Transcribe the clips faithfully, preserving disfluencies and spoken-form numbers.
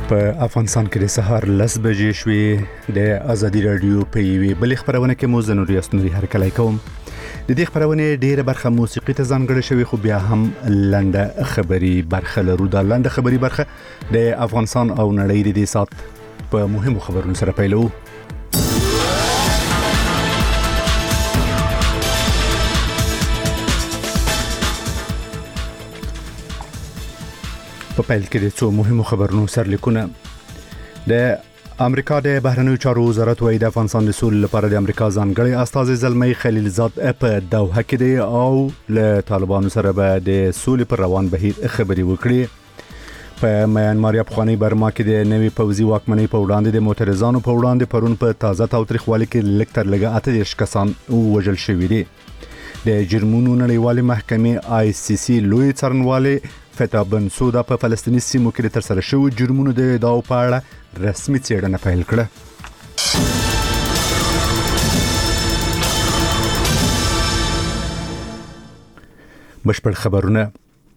په افغانستان کې د سهار لس بجې شوې د ازادي رادیو په یوې بلې خبرونه کې مو زه نوري اسنوري هرکلی کوم. د دې خبرونې ډیره برخه موسیقي ته ځانګړې شوې خو بیا هم لنډه خبري برخه لرو. دا لنډه خبري برخه د افغانستان او نړۍ د دې سات په مهمو خبرونو سره پیلو. په پیل کې د څو مهمو خبرونو سرلیکونه. د امریکا د بهرنیو چارو وزارت وايي د افغانستان د سولې لپاره د امریکا ځانګړی استازی زلمی خلیلزاد په دوحه کې دی او له طالبانو سره به د سولې پر روان بهیر خبرې وکړي. په میانمار یا پخوانی برما کې د نوي پوځي واکمنۍ په وړاندې د معترضانو په وړاندې پرون په تازه تاوتریخوالي کې لږ تر لږه اته دېرش کسان ووژل شوي دي. د جرمونو نړیوالې محکمې آی سی سی لوی څارنوالې فتا بنسودا په فلسطیني سیمو کې تر سره شوی جرمونو د ادعاو په اړه رسمي څېړنه پیل کړه. بشپړ خبرونه.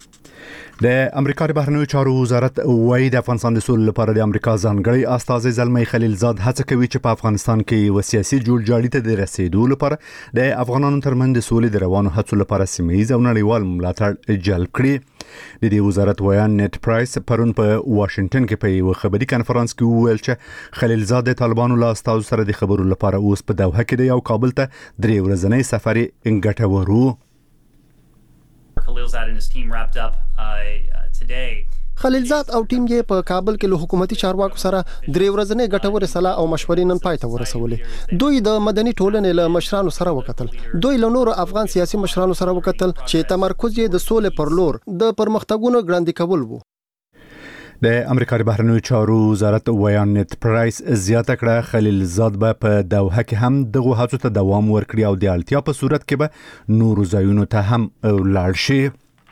د امریکا د بهرنیو چارو وزارت وايي د افغانستان د سولې لپاره د امریکا ځانګړی استازی زلمی خلیلزاد هڅه کوي چې په افغانستان کې یو سیاسي جوړجاړي ته د رسیدو لپاره د افغانانو ترمنځ د سولې د روانو هڅو لپاره سیمه‌ییز او نړیوال ملاتړ جلب کړي. د دې وزارت ویان نیټ پرایس پرون په واشنگټن کې په یو خبري کانفرنس کې وویل چې خلیلزاد د طالبانو له استازو سره د خبرو لپاره اوس په دوحه کې دی او کابل ته درې ورځنی سفر یې ګټور و. Khalilzad and his team wrapped up uh, today. خلیلزاد او ټیم یې په کابل کې له حکومتي چارواکو سره درې ورځې ګټورې صلاح او مشورې نن پای ته ورسولې. دوی د مدني ټولنې له مشرانو سره وکتل. دوی له نورو افغان سیاسي مشرانو سره وکتل چې تمرکز یې د سولې پر لور د پرمختګونو ګړندې کول وو. د امریکا د بهرنیو چارو وزارت ویان نیټ پرایس زیاته کړه خلیلزاد به په دوحه کې هم دغه هڅو ته دوام ورکړي او د اړتیا په صورت کې به نورو ځایونو ته هم لاړ شي.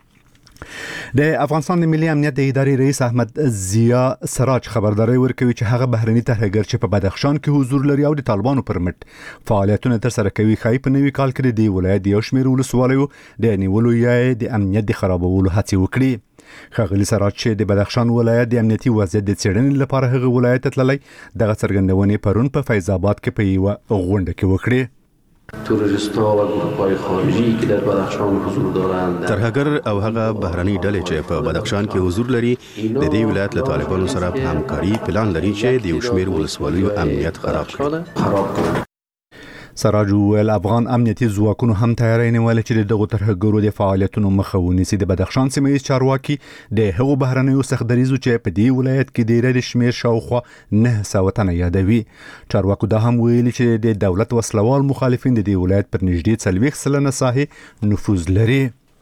د افغانستان د ملي امنیت د ادارې رئیس احمد ضیا سراج خبرداري ورکوي چې هغه بهرني ترهګر چې په بدخشان کې حضور لري او د طالبانو پر مټ فعالیتونه تر سره کوي خای په نوي کال کې د ولایت یو شمېر ولسوالیو د نیولو یا د امنیت د خرابولو هڅې وکړي. ښاغلي سراج چې د بدخشان ولایت د امنیتي وضعیت د څېړنې لپاره هغه ولایت ته تللی دغه څرګندونې پرون په فیض آباد کې په یوه غونډه کې وکړي. تروریست‌ها و گروه‌های خارجی که در بدخشان حضور دارند ترهګر او هغه بهرني ډلې چې په بدخشان کې حضور لري د دې ولایت له طالبانو سره په همکاري پلان لري چې د یو شمېر ولسوالیو امنیت خراب کړي. سراج ویل افغان امنیتي ځواکونو هم تیاری نیولې چې دغه ترهګرو د فعالیتونو مخه ونیسي. د بدخشان سیمه‌ییز چارواکي د هغو بهرنیو سختدریزو چې په دې ولایت کې د ډېر شمېر شاوخوا نه سوه تنه یادوي. چارواکو دا هم ویلي چې د دولت وسلوال مخالفین د دې ولایت پر نږدې څلوېښت سلنه ساحې نفوذ لري.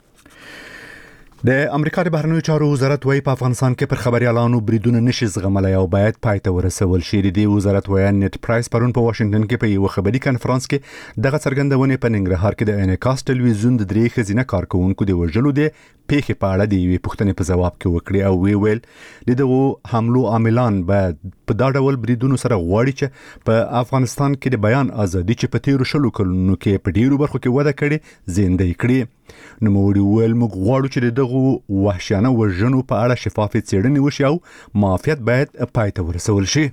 د امریکا د بهرنیو چارو وزارت وايي په افغانستان کې پر خبريالانو بریدونه نشي زغملای او باید پای ته ورسول شي. د وزارت ویان نیټ پرایس پرون په واشنگټن کې په یو خبري کانفرنس کې دغه څرګندونې په ننګرهار کې د انعکاس ټلویزیون د درې ښځینه کارکونکو د وژلو د پیښې په اړه د یوې پوښتنې په ځواب کې وکړي او وی ویل د دغو حملو عاملان به په دا ډول بریدونو سره غواړي چې په افغانستان کې د بیان ازادي چې په تیرو شلو کلونو کې په ډیرو برخو کې وده کړې زندې کړي. نوموړي ویل موږ غواړو چې دغه وحشیانه وژنو په اړه شفافه څېړنې وشي او معافیت باید پای ته ورسول شي.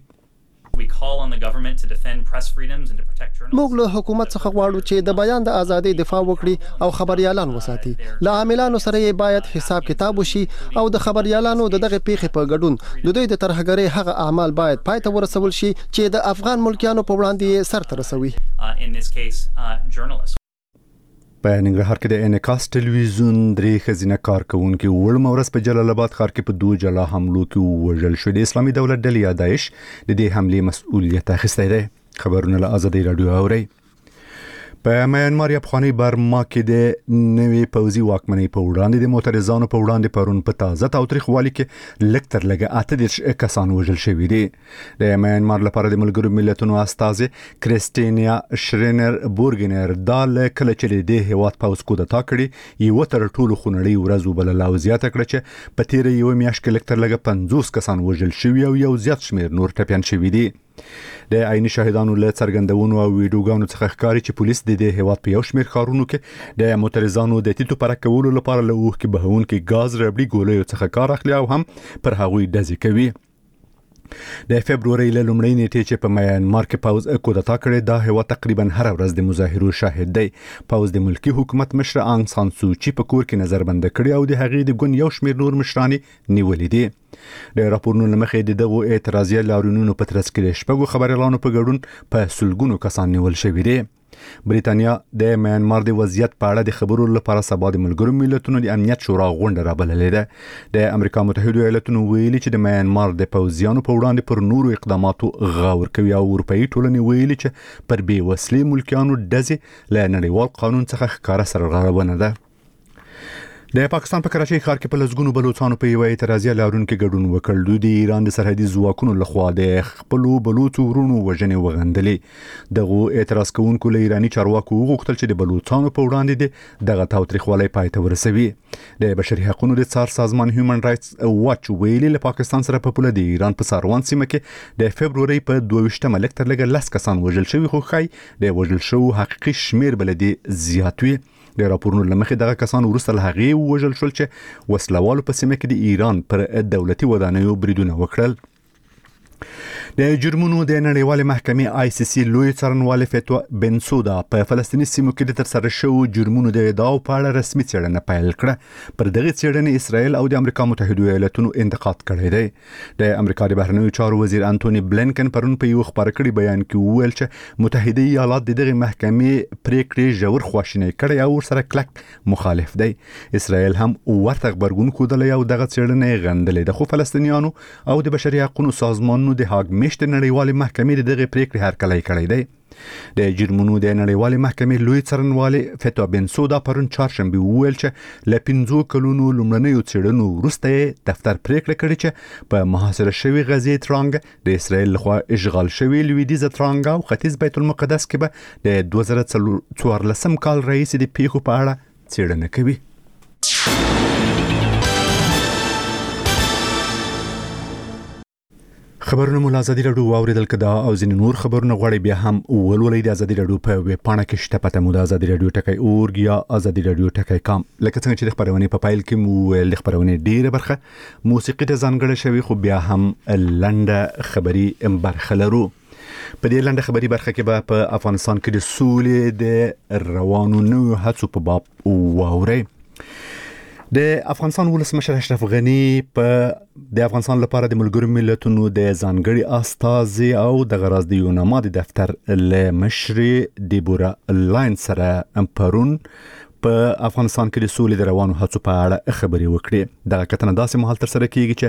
موږ له حکومت څخه غواړو چې د بیان د ازادۍ دفاع وکړي او خبريالان وساتي. له عاملانو سره یې باید حساب کتاب وشي او د خبريالانو د دغه پیښې په ګډون د دوی د ترهګرۍ هغه اعمال باید پای ته ورسول شي چې د افغان ملکیانو په وړاندې سر ته رسوي. په ننګرهار کې د انعکاس ټلویزیون درې ښځینه کارکونکي وړمه ورځ په جلال آباد ښار کې په دوه جلا حملو کې ووژل شوي. د اسلامي دولت ډلې یا داعش د دې حملې مسؤلیت اخیستی دی. خبرونه له ازادۍ راډیو اورئ. په میانمار یا پخوانی برما کې د نوي پوځي واکمنۍ په وړاندې د معترضانو په وړاندې پرون په تازه تاوتریخوالي کې لږ تر لږه اته دېرش کسان وژل شوي دي. د میانمار لپاره د ملګرو ملتونو استازي کریسټینیا شرینر بورګنر دا له کله چې د هیواد پوځ کودتا کړي یو تر ټولو خونړۍ ورځ وبلله او زیاته کړه چې په تیره یو میاشت کې لږ تر لږه پنځوس کسان وژل شوي او یو زیات شمېر نور ټپیان شوي دي. د عیني شاهدانو له څرګندونو او ویډیوګانو څخه ښکاري چې پولیس د دې هیواد په یو شمېر ښارونو کې د معترضانو د تیتو پرک کولو لپاره له اوښکې بهونکي ګاز ربړي ګولیو څخه کار اخلي او هم پر هغوی ډزې کوي. د فبرवरी له لومړۍ نیټې چې په میانمار کې پاوز کودتا کړې دا هوا تقریبا هر ورځ د مظاهرو شاهد دی. پاوز د ملکی حکومت مشر آنګ سان سوچي په کور کې نظربند کړی او د هغې د ګوند یو شمېر نور مشران نیولې دي. د راپورونو لمخې د دغو اعتراضي لاریونونو په ترڅ کې شپږو خبريالانو په ګډون په سلګونو کسان نیول شوي دي. بریتانیا د میانمار د وضعیت په اړه د خبرو لپاره سبا د ملګرو ملتونو د امنیت شورا غونډه رابللې ده. د امریکا متحده ایالاتونو ویلي چې د میانمار د پوځیانو په وړاندې پر نورو اقداماتو غور کوي او اروپאי ټولنې ویلي چې پر بې وسلې ملکیانو ډزې له نړیوال قانون څخه ښکاره سرغړونه ده. د پاکستان په کراچۍ ښار کې په لسګونو بلوچستانو په یو اعتراضي لاریون کې ګډون وکړ. دوی د ایران د سرحدي ځواکونو لخوا د خپلو بلوچو ورونو وژنې وغندلې. دغه اعتراض کوونکو له ایراني چارواکو وغوښتل چې د بلوچستانو په وړاندې دغه تاوتریخوالی پای ته ورسوي. د بشري حقوقو د څار سازمان هیومن رائټس واچ ویلي له پاکستان سره په پوله د ایران په ساروان سیمه کې د فبرवरी په دوه ویشتمه لږ تر لږه لس کسان وژل شوي، خو ښایي د وژل شوو حقیقي شمیر بل دی زیات وي. د راپورونو لمخې دغه کسان وروسته له هغې ووژل شول چې وسلوالو په سیمه کې د ایران پر دولتي ودانیو بریدونه وکړل. د جرمونو د نړیوالې محکمې آی سی سی لوی څارنوال فتوا بنسودا په فلسطیني سیمو کې د ترسره شوو جرمونو د ادعاو په اړه رسمي څېړنه پیل کړه. پر دغه څېړنې اسرائیل او د امریکا متحده ایالاتونو انتقاد کړی دی. د امریکا د بهرنیو چارو وزیر انټونی بلینکن پرون په یو خبر کړي بیان کې وویل چې متحده ایالات د دغه محکمې پریکړې ژور خواشینی کړي او ورسره کلک مخالف دی. اسرائیل هم ورته خبرګون ښودلی او دغه څېړنه غندلې ده، خو فلسطینیانو او د بشري حقوقو سازمانونو د هاګ میشت نړیوالې محکمې دغه پریکړې هرکلی کړی دی. د جرمونو د نړیوالې محکمې لوی څارنوال فتوا بنسودا پرون چهارشنبه وویل چې له پنځو کلونو لومړنیو څېړنو وروسته دفتر پریکړه کړې چې په محاصره شوي غزې ترانګ د اسرائیل لخوا اشغال شوي لویدیځه ترانګ او ختیځ بیت المقدس کې به د دوه زره څوارلسم کال راهیسې د پیښو په اړه څېړنه کوي. خبرونه مو ازادي راډیو واوریدل کدا او ځینې نور خبرونه غواړي بیا هم ولولئ د ازادي راډیو په ویب پاڼه کې شته پته مو د ازادي راډیو ټکی اورګ یا ازادي راډیو ټکی کام. لکه څنګه چې د خبرونې په پایل کې مو د خبرونې ډیره برخه موسیقي ته ځانګړې شوی، خو بیا هم لنډه خبري برخه لرو. په دې لنډه خبري برخه کې به په افغانستان کې د سولې د روانو نوو هڅو په باب واورئ. د افغانستان ولسمشر اشرف غنی په د افغانستان لپاره د ملګرو ملتونو د ځانګړي استازي او د غراز د یوناما د دفتر له مشر دیبورا لاین سره پرون په افغانستان کې د سولې د روانو هڅو په اړه خبرې وکړې. دغه کتنه داسې مهال تر سره کیږي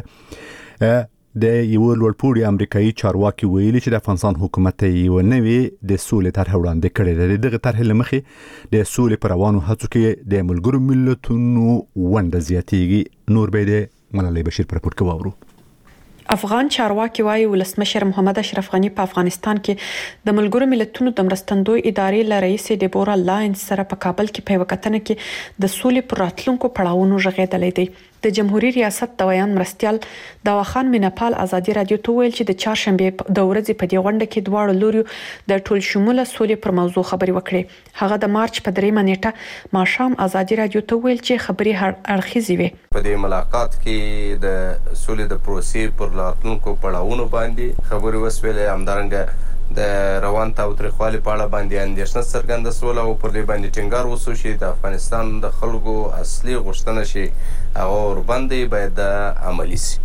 چې د یو لوړپوړي امریکایي چارواکي ویلي چې د افغانستان حکومت یو نوې د سولې طرح وړاندې کړې ده. دغه طرح له مخې د سولې پر روانو هڅو کې د ملګرو ملتونو ونډه زیاتېږي. نور به د ملالۍ بشیر پر راپور کې واورو. افغان چارواکي وايي ولسمشر محمد اشرف غنی په افغانستان کې د ملګرو ملتونو د مرستندوی ادارې له رئیس دیبورا لاین سره په کابل کې په وکټنه کې د سولې پر راتلونکو پړاوونو ژغېدلې دي. د جمهوریت ریاست د ویان مرستيال داواخان مینپال ازادي رادیو ته ویل چې د چهارشنبه د ورځې په دې غونډه کې دواړو لوري د ټول شموله سولې پر موضوع خبرې وکړې. هغه د مارچ په دریمه نیټه ماښام ازادي رادیو ته ویل چې خبرې هر اړخیزې وي. په دې ملاقات کې د سولې د پروسې پر راتلونکو پړاوونو باندې خبرې وسوې. همدارنګه د روان تاوتریخوالي په اړه باندې اندېښنه څرګنده سوله او پر دې باندې ټینګار وسو چې د افغانستان د خلکو اصلي غوښتنه شي هغه ورباندې باید عملي شي.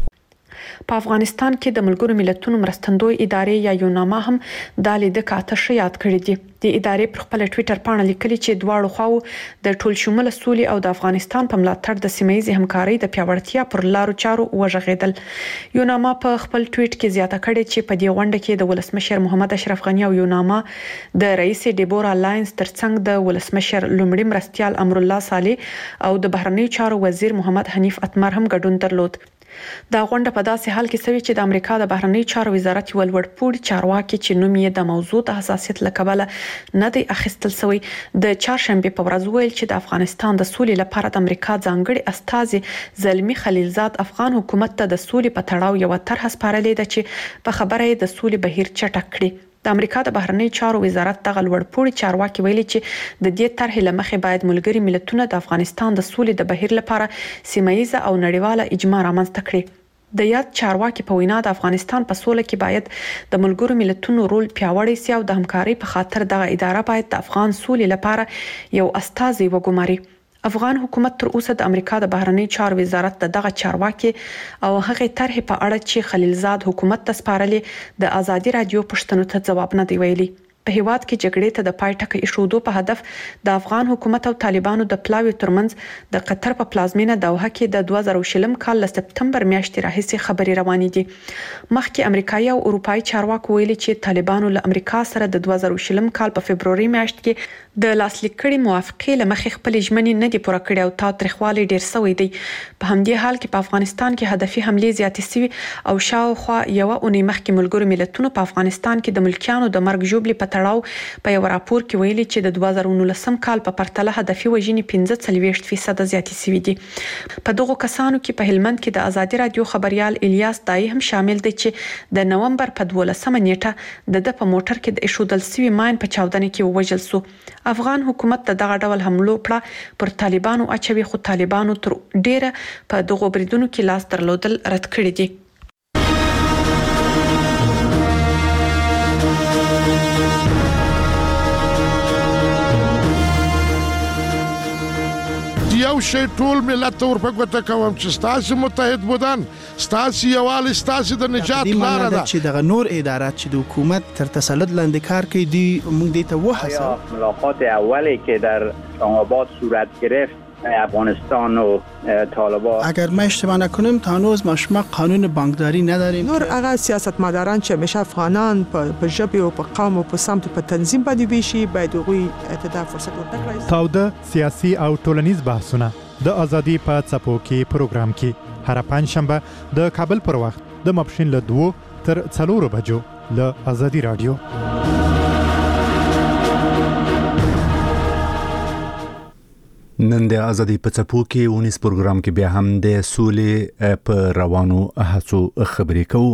په افغانستان کې د ملګرو ملتونو مرستندوی ادارې یا یوناما هم د لیدو کاته شي یاد کړی دي. د ادارې پر خپل ټوئیټر باندې لیکلي چې دواړو خواو د ټول شموله سولې او د افغانستان په ملاتړ د سیمه‌ییزې همکارۍ د پیاوړتیا پر لارو چارو وژغېدل. یوناما په خپل ټوئیټ کې زیاته کړې چې په دې غونډه کې د ولسمشر محمد اشرف غنی او یوناما د رئیس دیبورا لاینز ترڅنګ د ولسمشر لومړي مرستيال امر الله صالح او د بهرنیو چارو وزیر محمد حنیف اتمر هم ګډون درلود. دا غونډه په داسې حال کې سوي چې د امریکا د بهرنیو چارو وزارت یو لوړپوړي چارواکي چې نوم یې د موضوع د حساسیت له کبله نه دی اخیستل شوی د چهارشنبه په ورځ ویل چې د افغانستان د سولې لپاره د امریکا ځانګړي استازي زلمی خلیلزاد افغان حکومت ته د سولې په تړاو یو طرح سپارلې ده چې په خبره یې د سولې بهیر چټک کړي. د امریکا د بهرنیو چارو وزارت دغه لوړپوړي چارواکي ویلي چې د دې طرح لمخې باید ملګري ملتونه د افغانستان د سولې د بهیر لپاره سیمه‌ییزه او نړیواله اجماع رامنځته کړي. د یاد چارواکي په وینا د افغانستان په سوله کې باید د ملګرو ملتونو رول پیاوړی سي او د همکارۍ په خاطر دغه اداره باید د افغان سولې لپاره یو استازی وګماري. افغان حکومت تر اوسه د امریکا د بهرنی چارو وزارت د دغه چارواکي او هغه طرح په اړه چې خلیلزاد حکومت ته سپارلې د ازادي رادیو پښتنو ته ځواب نه دی ویلي. په هیواد کې جګړې ته د پای ټکی ایښودو په هدف د افغان حکومت او طالبانو د پلاوي ترمنځ د قطر په پلازمینه دوحه کې د دوه زره شلم کال له سپتمبر میاشتې راهیسې خبرې روانې دي. مخکې امریکایي او اروپایي چارواکو ویلي چې طالبانو له امریکا سره د دوه زره شلم کال په فبروري میاشت کې د لاسلیک کړي موافقې له مخې خپل ژمنې نه دي پوره کړې او تاوتریخوالی ډیر شوی دی. په همدې حال کې په افغانستان کې هدفي حملې زیاتې شوي او شاوخوا یو اونۍ مخکې ملګرو ملتونو په افغانستان کې د ملکیانو د مرګ ژوبلې په تړاو په یو راپور کې ویلي چې د دوه زره نولسم کال په پرتله هدفي وژنې پنځه څلوېښت فیصد زیاتې شوي دي. په دغو کسانو کې په هلمند کې د ازادي رادیو خبريال الیاس دای هم شامل دی چې د نومبر په دولسمه نیټه د د په موټر کې د ایښودل شوي ماین په چاودنه کې ووژل شو. افغان حکومت د دغه ډول حملو پړه پر طالبانو اچوي خو طالبانو تر ډیره په دغو بریدونو کې لاس درلودل رد کړی دي. یو شی ټول ملت ته ورپګوته کوم چې ستاسو متحد بودن ستاسو یووالی ستاسو د نجات لاره ده چې دغه نور ادارات چې د حکومت تر تسلط لاندې کار کوي دی موږ دې ته وحسه. ملاقات اولی که در اسلام‌آباد صورت گرفت افغانستان و طالبان اگر ما اشتباه نکنم تا هنوز ما شما قانون بانکداری نداریم. نور هغه سیاستمداران چې همیشه افغانان په ژبه او په قوم او په سمت په تنظیم باندې ویشي باید هغوی ته فرصت ورکړي. تاوده سیاسي او ټولنیز بحثونه د ازادي په څپو کې پروګرام کې هر پنځشنبه د کابل پر وخت د ماپښین له دوه تر څلورو بجو له ازادي رادیو. نن د ازادي په څپو کې ونیس پروګرام کې بیا هم د سولې په روانو هڅو خبرې کوو.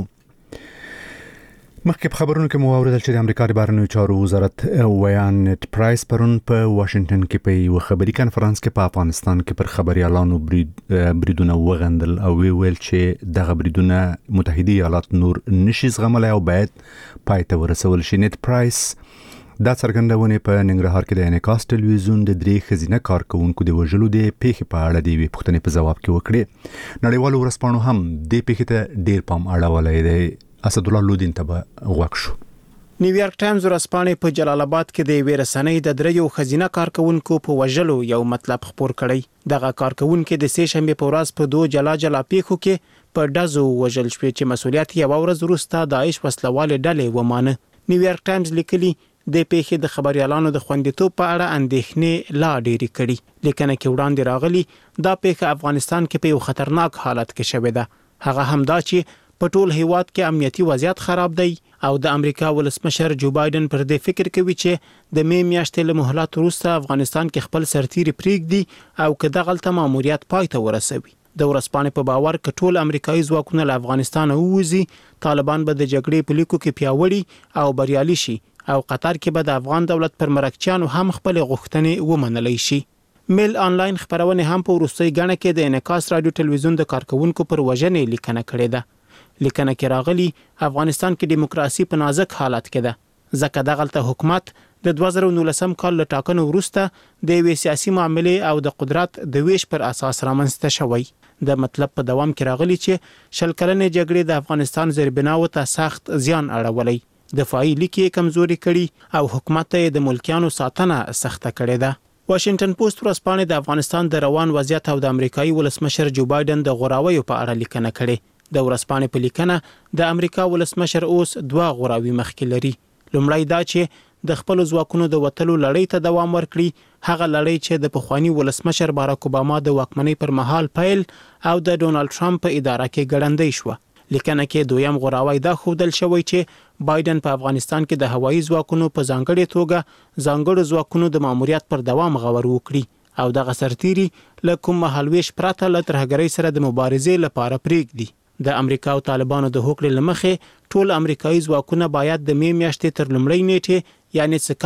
مخکې په خبرونو کې مو واوریدل چې د امریکا د بهرنیو چارو وزارت ویان نت پرایس پرون په واشنگټن کې په یو خبري کانفرنس کې په افغانستان کې پر خبريالانو بریدونه وغندل او ویل چې دغه بریدونه متحده ایالات نور نشي زغملای او باید پای ته ورسول شي. نت پرایس دا څرګندونه په ننګرهار کې د انعکاس ټلویزیون د درې خزینه کارکونکو د وژلو د پیښې په اړه د وی پوښتنې په جواب کې وکړي. نړیوالو ورسپانو هم د پیښې ته ډیر پام اړولای دی. اسد الله لودین ته غوښ شو. نیویارک ټایمز ورسپانې په جلال آباد کې د ویرسنۍ د دریو خزینه کارکونکو په وژلو یو مطلب خبر کړی. دغه کارکونکو د سې شنبه په ورځ په دوه جلا جلا پیښو کې په ډزو وژل شو چې مسؤلیت یې ورځ وروسته داعش وسلواله ډلې ومانه. نیویارک ټایمز لیکلي د پیښې د خبريالانو د خوندیتوب په اړه اندېښنې لا ډېرې کړي. لیکنه کې وړاندې راغلي دا پیښه افغانستان کې په یو خطرناک حالت کې شوې ده. هغه هم دا چې په ټول هیواد کې امنیتي وضعیت خراب دی او د امریکا ولسمشر جو بایدن پر دې فکر کوي چې د می میاشتې له مهلت وروسته افغانستان کې خپل سرتیري پریږدي او که دغه غلطه ماموریت پای ته ورسوي. د ورسپانې په باور ک ټول امریکایي ځواکونه له افغانستان ووځي طالبان به د جګړې په لیکو کې پیاوړي او بریالي شي او قطر کې به د افغان دولت پر مرکچیانو هم خپل غوښتنې ومنلای شي. میل آنلاین خبرونه هم په وروستۍ غاڼه کې د انعکاس رادیو ټلویزیون د کارکونکو پر وژنې لیکنه کړې ده. لیکنه کې راغلي افغانستان کې دیموکراسي په نازک حالت کې ده ځکه د غلطه حکومت د دوه زره نولسم کال له ټاکنو وروسته د یوې سیاسي معاملې او د قدرت د ویش پر اساس رامنځته شوی. د مطلب په دوام کې راغلي چې شل کلنې جګړې د افغانستان زیربناو ته سخت زیان اړولی. دفاعي لیکي کمزوري کړي او حکومت ته د ملکیانو ساتنه سخته کړې ده. واشنگټن پوسټ ورسپانې د افغانستان د روان وضعیت او د امریکایي ولسمشر جو بایدن د غوراویو په اړه لیکنه کړې. د ورسپانې په لیکنه د امریکا ولسمشر اوس دوه غوراوي مخکې لري. لومړی دا چې د خپل ځواکونو د وټلو لړۍ ته دوام ورکړي، هغه لړۍ چې د پخوانی ولسمشر باراک اوباما د واکمنۍ پر مهال پیل او د ډونالد ټرمپ په اداره کې ګړندۍ شو. لیکنه کې دویم غوراوی دا ښودل شوی چې بایدن په افغانستان کې د هوایي ځواکونو په ځانګړې توګه ځانګړو ځواکونو د ماموریت پر دوام غور وکړي او دغه سرتیري له کوم مهالويش پرته له ترهګرۍ سره د مبارزې لپاره پریږدي. د امریکا او طالبانو د هوکړې لمخې ټول امریکایي ځواکونه باید د می میاشتې تر لومړۍ نیټې یعنی